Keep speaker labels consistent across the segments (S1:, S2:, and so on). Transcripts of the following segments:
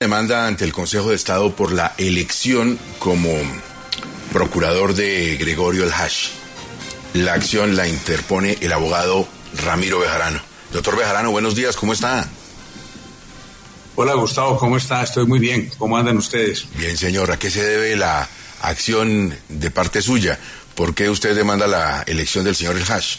S1: Demanda ante el Consejo de Estado por la elección como procurador de Gregorio El Hach. La acción la interpone el abogado Ramiro Bejarano. Doctor Bejarano, buenos días, ¿cómo está?
S2: Hola Gustavo, ¿cómo está? Estoy muy bien, ¿cómo andan ustedes?
S1: Bien, señor, ¿a qué se debe la acción de parte suya? ¿Por qué usted demanda la elección del señor El Hach?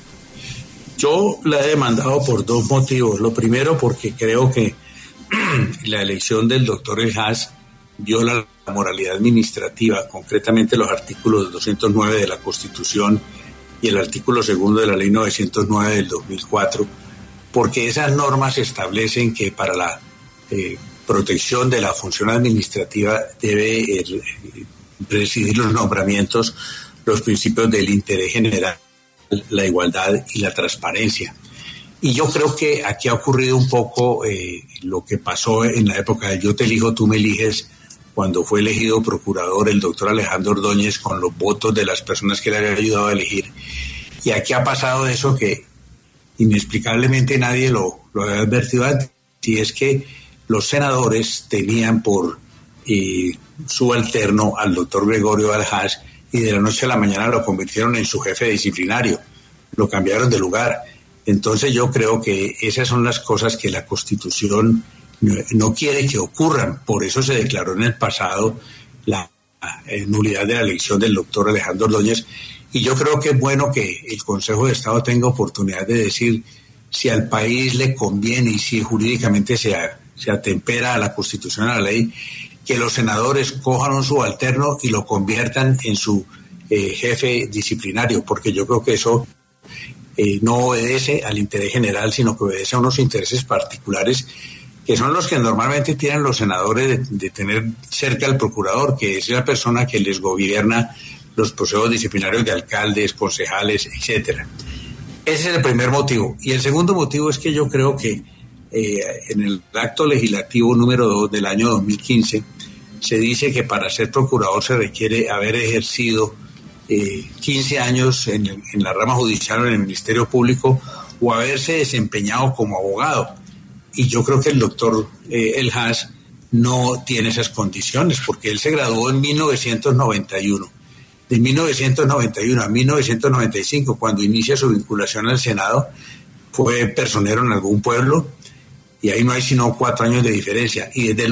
S2: Yo la he demandado por dos motivos. Lo primero, porque creo que la elección del doctor El Hach viola la moralidad administrativa, concretamente los artículos 209 de la Constitución y el artículo 2 de la Ley 909 del 2004, porque esas normas establecen que para la protección de la función administrativa debe presidir los nombramientos los principios del interés general, la igualdad y la transparencia. Y yo creo que aquí ha ocurrido un poco lo que pasó en la época del yo te elijo, tú me eliges, cuando fue elegido procurador el doctor Alejandro Ordóñez con los votos de las personas que le habían ayudado a elegir. Y aquí ha pasado eso que inexplicablemente nadie lo había advertido antes, y es que los senadores tenían por subalterno al doctor Gregorio El Hach y de la noche a la mañana lo convirtieron en su jefe disciplinario, lo cambiaron de lugar. Entonces yo creo que esas son las cosas que la Constitución no quiere que ocurran. Por eso se declaró en el pasado la nulidad de la elección del doctor Alejandro Ordóñez. Y yo creo que es bueno que el Consejo de Estado tenga oportunidad de decir si al país le conviene y si jurídicamente se atempera a la Constitución, a la ley, que los senadores cojan un subalterno y lo conviertan en su jefe disciplinario, porque yo creo que eso no obedece al interés general, sino que obedece a unos intereses particulares que son los que normalmente tienen los senadores de tener cerca al procurador, que es la persona que les gobierna los procesos disciplinarios de alcaldes, concejales, etcétera. Ese es el primer motivo. Y el segundo motivo es que yo creo que en el acto legislativo número 2 del año 2015 se dice que para ser procurador se requiere haber ejercido 15 años en la rama judicial o en el Ministerio Público o haberse desempeñado como abogado. Y yo creo que el doctor El Hach no tiene esas condiciones porque él se graduó en 1991. De 1991 a 1995, cuando inicia su vinculación al Senado, fue personero en algún pueblo y ahí no hay sino 4 años de diferencia. Y desde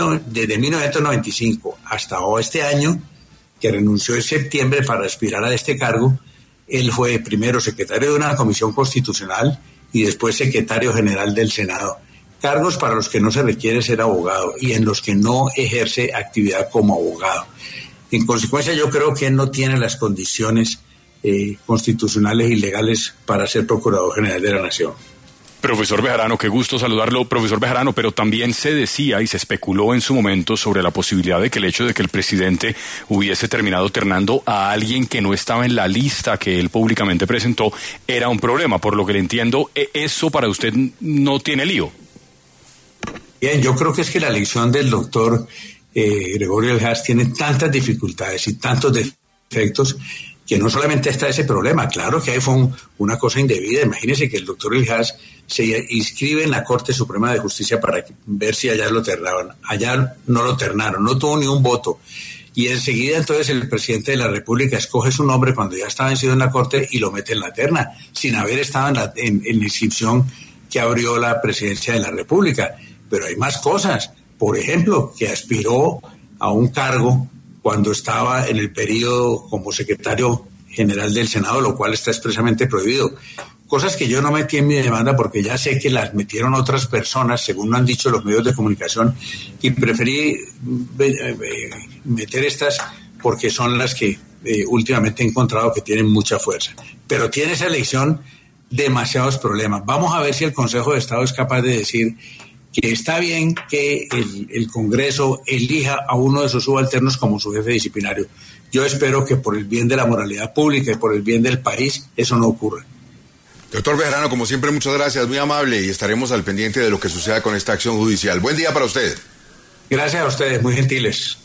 S2: 1995 hasta este año, que renunció en septiembre para aspirar a este cargo, él fue primero secretario de una comisión constitucional y después secretario general del Senado. Cargos para los que no se requiere ser abogado y en los que no ejerce actividad como abogado. En consecuencia, yo creo que él no tiene las condiciones constitucionales y legales para ser Procurador General de la Nación.
S3: Profesor Bejarano, qué gusto saludarlo, profesor Bejarano, pero también se decía y se especuló en su momento sobre la posibilidad de que el hecho de que el presidente hubiese terminado ternando a alguien que no estaba en la lista que él públicamente presentó era un problema. Por lo que le entiendo, eso para usted no tiene lío.
S2: Bien, yo creo que es que la elección del doctor Gregorio El Hach tiene tantas dificultades y tantos defectos que no solamente está ese problema. Claro que ahí fue una cosa indebida. Imagínense que el doctor El Hach se inscribe en la Corte Suprema de Justicia para ver si allá lo ternaban. Allá no lo ternaron, no tuvo ni un voto. Y enseguida entonces el presidente de la República escoge su nombre cuando ya está vencido en la Corte y lo mete en la terna, sin haber estado en la inscripción que abrió la presidencia de la República. Pero hay más cosas. Por ejemplo, que aspiró a un cargo cuando estaba en el periodo como secretario general del Senado, lo cual está expresamente prohibido. Cosas que yo no metí en mi demanda porque ya sé que las metieron otras personas, según lo han dicho los medios de comunicación, y preferí meter estas porque son las que últimamente he encontrado que tienen mucha fuerza. Pero tiene esa elección demasiados problemas. Vamos a ver si el Consejo de Estado es capaz de decir que está bien que el Congreso elija a uno de sus subalternos como su jefe disciplinario. Yo espero que por el bien de la moralidad pública y por el bien del país eso no ocurra.
S1: Doctor Bejarano, como siempre, muchas gracias, muy amable, y estaremos al pendiente de lo que suceda con esta acción judicial. Buen día para usted.
S2: Gracias a ustedes, muy gentiles.